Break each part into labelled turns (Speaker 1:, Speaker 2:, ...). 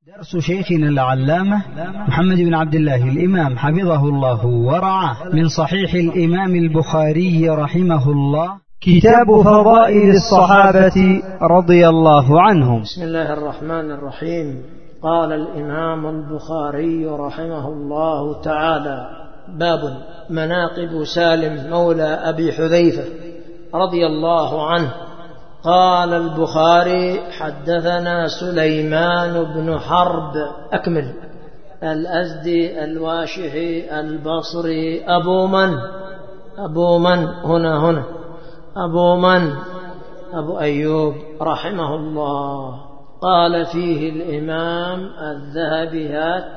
Speaker 1: درس شيخنا العلامة محمد بن عبد الله الإمام حفظه الله ورعاه من صحيح الإمام البخاري رحمه الله، كتاب فضائل الصحابة رضي الله عنهم.
Speaker 2: بسم الله الرحمن الرحيم. قال الإمام البخاري رحمه الله تعالى: باب مناقب سالم مولى أبي حذيفة رضي الله عنه. قال البخاري: حدثنا سليمان بن حرب أكمل الأزدي الواشحي البصري أبو أيوب رحمه الله. قال فيه الإمام الذهبي: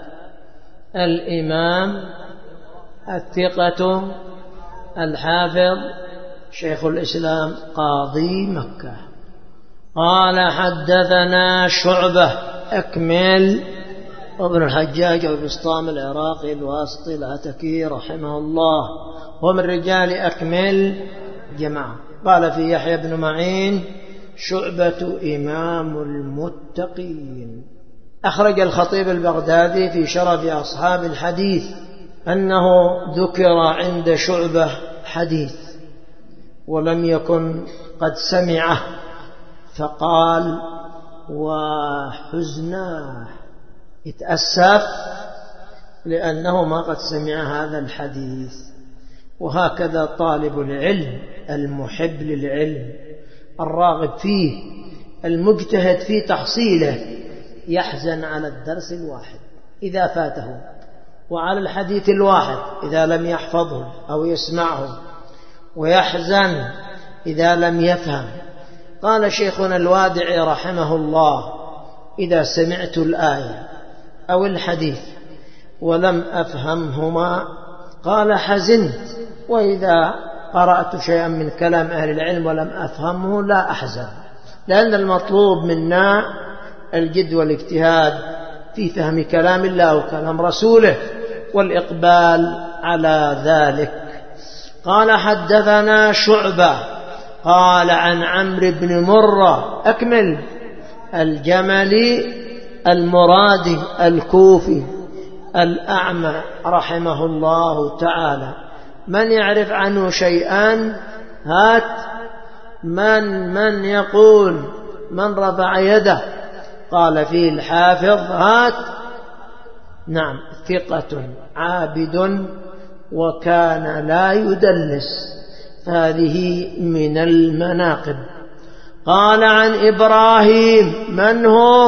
Speaker 2: الإمام الثقة الحافظ شيخ الإسلام قاضي مكة. قال: حدثنا شعبة أكمل ابن الحجاج وبسطام العراقي الواسطي العتكي رحمه الله، ومن رجال أكمل جماعة. قال في يحيى بن معين: شعبة إمام المتقين. أخرج الخطيب البغدادي في شرف أصحاب الحديث أنه ذكر عند شعبة حديث ولم يكن قد سمعه، فقال: وحزناه، يتأسف لأنه ما قد سمع هذا الحديث. وهكذا طالب العلم المحب للعلم الراغب فيه المجتهد في تحصيله يحزن على الدرس الواحد إذا فاته، وعلى الحديث الواحد إذا لم يحفظه أو يسمعه، ويحزن إذا لم يفهم. قال شيخنا الوادعي رحمه الله: إذا سمعت الآية أو الحديث ولم أفهمهما قال حزنت، وإذا قرأت شيئا من كلام أهل العلم ولم أفهمه لا أحزن، لأن المطلوب منا الجد والاجتهاد في فهم كلام الله وكلام رسوله والإقبال على ذلك. قال: حدثنا شعبة قال عن عمرو بن مرة أكمل الجملي المرادي الكوفي الأعمى رحمه الله تعالى. من يعرف عنه شيئا؟ هات من يقول؟ من رفع يده؟ قال فيه الحافظ: هات. نعم، ثقة عابد وكان لا يدلس، هذه من المناقب. قال عن إبراهيم، من هو؟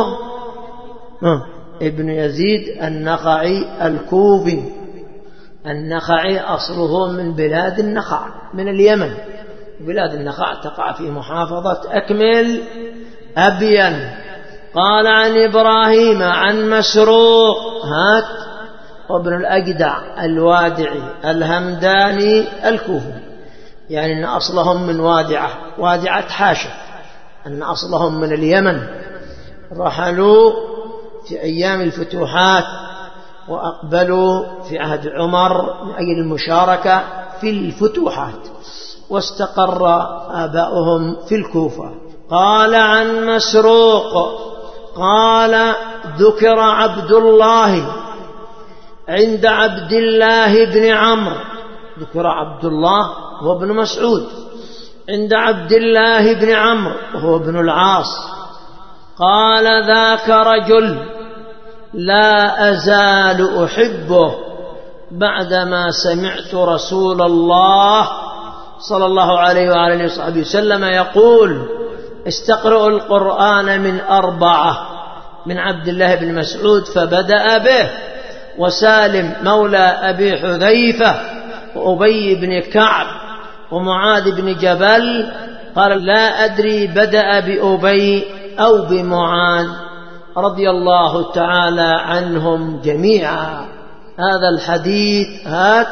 Speaker 2: ابن يزيد النخعي الكوفي. النخعي أصله من بلاد النخع من اليمن، بلاد النخع تقع في محافظة أكمل أبين. قال عن إبراهيم عن مسروق، هات، وابن الأجدع الوادعي الهمداني الكوفي، يعني أن أصلهم من وادعة حاشا، أن أصلهم من اليمن، رحلوا في أيام الفتوحات وأقبلوا في عهد عمر من أجل المشاركة في الفتوحات، واستقر آباؤهم في الكوفة. قال عن مسروق قال: ذكر عبد الله عند عبد الله بن عمرو. ذكر عبد الله هو ابن مسعود عند عبد الله بن عمرو وهو ابن العاص. قال: ذاك رجل لا أزال أحبه بعدما سمعت رسول الله صلى الله عليه وآله وصحبه وسلم يقول: استقرأوا القرآن من 4، من عبد الله بن مسعود فبدأ به، وسالم مولى أبي حذيفة، وأبي بن كعب، ومعاذ بن جبل. قال: لا أدري بدأ بأبي أو بمعاذ رضي الله تعالى عنهم جميعا. هذا الحديث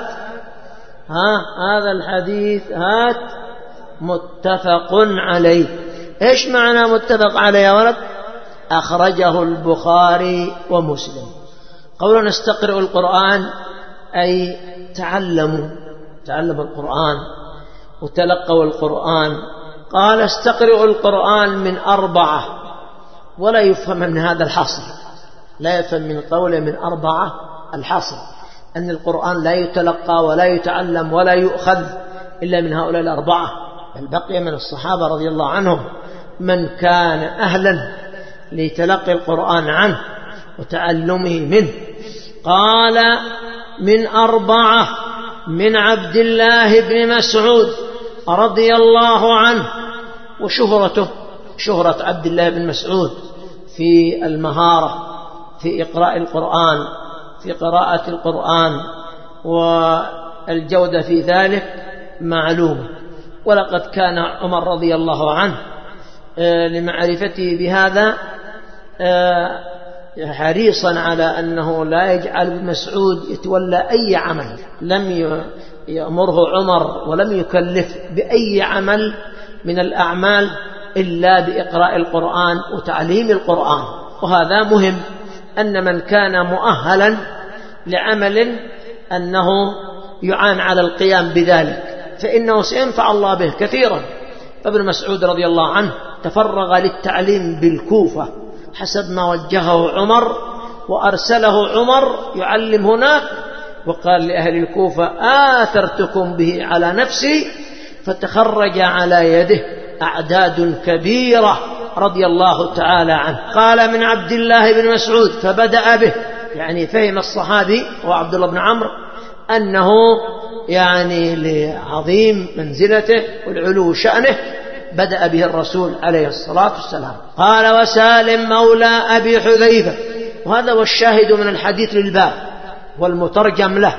Speaker 2: هات متفق عليه. إيش معنى متفق عليه يا ولد؟ أخرجه البخاري ومسلم. قولنا نستقرأ القرآن أي تعلموا القرآن وتلقوا القرآن. قال: استقرأوا القرآن من 4، ولا يفهم من هذا الحصر، لا يفهم من قوله من 4 الحاصل أن القرآن لا يتلقى ولا يتعلم ولا يؤخذ إلا من هؤلاء 4. بل بقي من الصحابة رضي الله عنهم من كان أهلا لتلقي القرآن عنه وتعلمه منه. قال من 4 من عبد الله بن مسعود رضي الله عنه. وشهرته شهرة عبد الله بن مسعود في المهارة في إقراء القرآن، في قراءة القرآن، والجودة في ذلك معلومة. ولقد كان عمر رضي الله عنه لمعرفته بهذا حريصا على أنه لا يجعل ابن مسعود يتولى أي عمل. لم يأمره عمر ولم يكلف بأي عمل من الأعمال إلا بإقراء القرآن وتعليم القرآن. وهذا مهم، أن من كان مؤهلا لعمل أنه يعان على القيام بذلك، فإنه سينفع الله به كثيرا. فابن مسعود رضي الله عنه تفرغ للتعليم بالكوفة حسب ما وجهه عمر، وأرسله عمر يعلم هناك، وقال لأهل الكوفة آثرتكم به على نفسي، فتخرج على يده أعداد كبيرة رضي الله تعالى عنه. قال من عبد الله بن مسعود فبدأ به، يعني فهم الصحابي وعبد الله بن عمرو أنه يعني لعظيم منزلته والعلو شأنه بدأ به الرسول عليه الصلاة والسلام. قال وسالم مولى أبي حذيفة، وهذا هو الشاهد من الحديث للباب والمترجم له.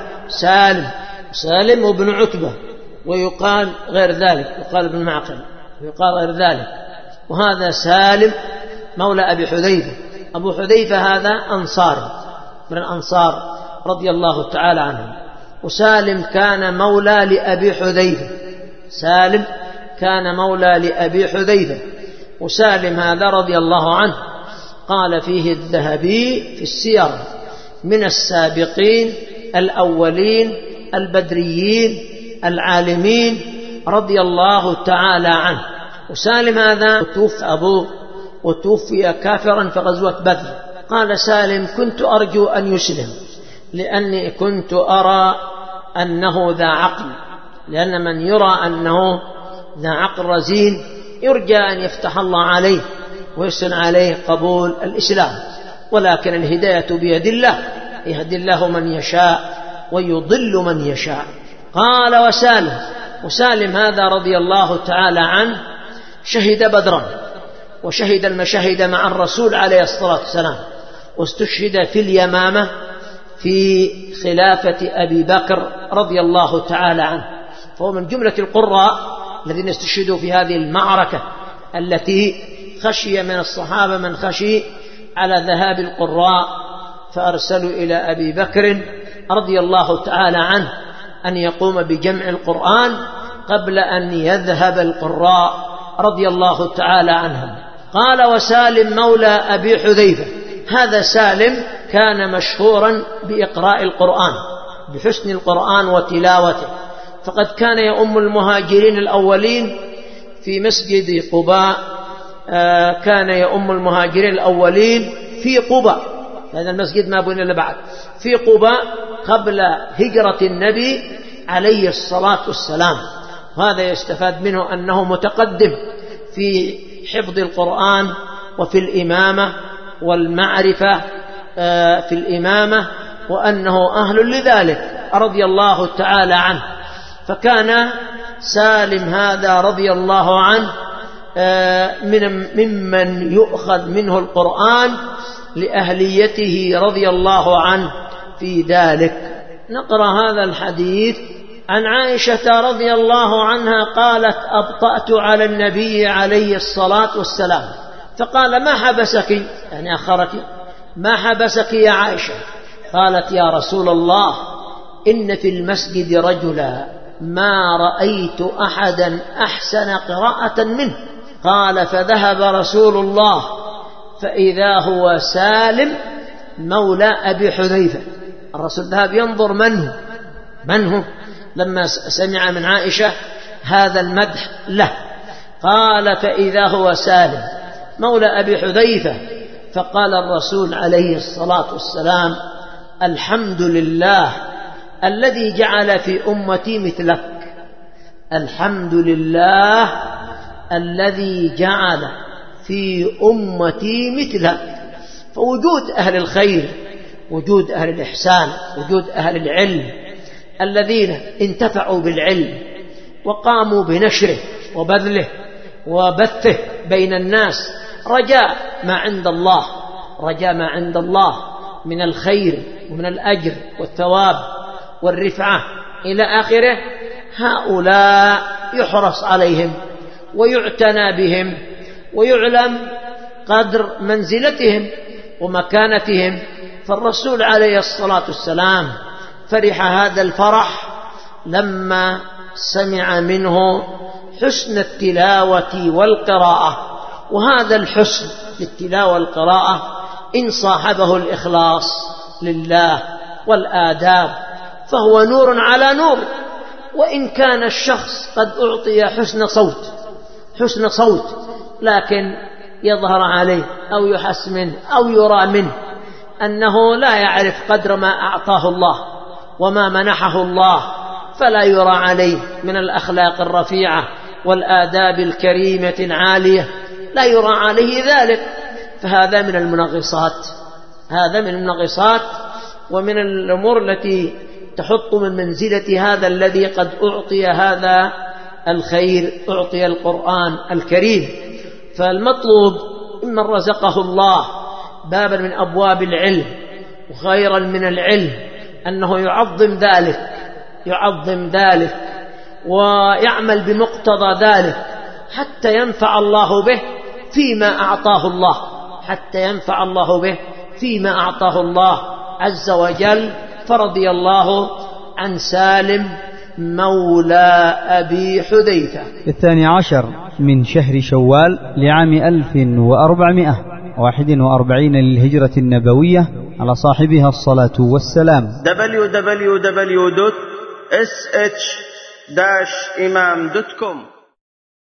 Speaker 2: سالم وابن عتبة، ويقال غير ذلك، يقال ابن معقل، ويقال غير ذلك. وهذا سالم مولى أبي حذيفة. أبو حذيفة هذا أنصاري من الأنصار رضي الله تعالى عنهم، وسالم كان مولى لأبي حذيفة. سالم كان مولى لأبي حذيفة. وسالم هذا رضي الله عنه قال فيه الذهبي في السير من السابقين الأولين البدريين العالمين رضي الله تعالى عنه. وسالم هذا توفي أبوه وتوفي كافرا في غزوة بدر. قال سالم كنت أرجو أن يسلم لأني كنت أرى أنه ذا عقل، لأن من يرى أنه ذا عقل رزين يرجى أن يفتح الله عليه ويسن عليه قبول الإسلام، ولكن الهداية بيد الله، يهدي الله من يشاء ويضل من يشاء. قال وسالم هذا رضي الله تعالى عنه شهد بدرا وشهد المشاهد مع الرسول عليه الصلاة والسلام، واستشهد في اليمامة في خلافة أبي بكر رضي الله تعالى عنه، فهو من جملة القراء الذين استشهدوا في هذه المعركة التي خشي من الصحابة من خشي على ذهاب القراء، فأرسلوا إلى أبي بكر رضي الله تعالى عنه أن يقوم بجمع القرآن قبل أن يذهب القراء رضي الله تعالى عنهم. قال وسالم مولى أبي حذيفة، هذا سالم كان مشهورا بإقراء القرآن، بحسن القرآن وتلاوته، فقد كان يؤم المهاجرين الأولين في مسجد قباء. كان يؤم المهاجرين الأولين في قباء، هذا المسجد ما بني إلا بعد في قباء قبل هجرة النبي عليه الصلاة والسلام. وهذا يستفاد منه أنه متقدم في حفظ القرآن وفي الإمامة والمعرفة في الإمامة، وأنه أهل لذلك رضي الله تعالى عنه. فكان سالم هذا رضي الله عنه ممن يؤخذ منه القرآن لأهليته رضي الله عنه في ذلك. نقرأ هذا الحديث عن عائشة رضي الله عنها قالت أبطأت على النبي عليه الصلاة والسلام، فقال ما حبسك، يعني أخرك، ما حبسك يا عائشة؟ قالت يا رسول الله إن في المسجد رجلا ما رأيت أحدا أحسن قراءة منه. قال فذهب رسول الله فإذا هو سالم مولى أبي حذيفة. الرسول ذهب ينظر من هو لما سمع من عائشة هذا المدح له. قال فإذا هو سالم مولى أبي حذيفة، فقال الرسول عليه الصلاة والسلام: الحمد لله الذي جعل في أمتي مثلك. الحمد لله الذي جعل في أمتي مثلك. فوجود أهل الخير، وجود أهل الإحسان، وجود أهل العلم الذين انتفعوا بالعلم وقاموا بنشره وبذله وبثه بين الناس رجاء ما عند الله، رجاء ما عند الله من الخير ومن الأجر والثواب والرفعة إلى آخره، هؤلاء يحرص عليهم ويعتنى بهم ويعلم قدر منزلتهم ومكانتهم. فالرسول عليه الصلاة والسلام فرح هذا الفرح لما سمع منه حسن التلاوة والقراءة. وهذا الحسن للتلاوة والقراءة إن صاحبه الإخلاص لله والآداب فهو نور على نور. وإن كان الشخص قد أعطي حسن صوت لكن يظهر عليه أو يحس منه أو يرى منه أنه لا يعرف قدر ما أعطاه الله وما منحه الله، فلا يرى عليه من الأخلاق الرفيعة والآداب الكريمة العالية، لا يرى عليه ذلك. فهذا من المنغصات، هذا من المنغصات ومن الأمور التي تحط من منزلة هذا الذي قد أعطي هذا الخير، أعطي القرآن الكريم. فالمطلوب ممن رزقه الله بابا من أبواب العلم وخيرا من العلم أنه يعظم ذلك ويعمل بمقتضى ذلك حتى ينفع الله به فيما أعطاه الله، حتى ينفع الله به فيما أعطاه الله عز وجل. فرضي الله عن سالم مولى أبي حذيفة.
Speaker 1: 12 من شهر شوال لعام 1441 للهجرة النبوية على صاحبها الصلاة والسلام.
Speaker 3: www.sh-imam.com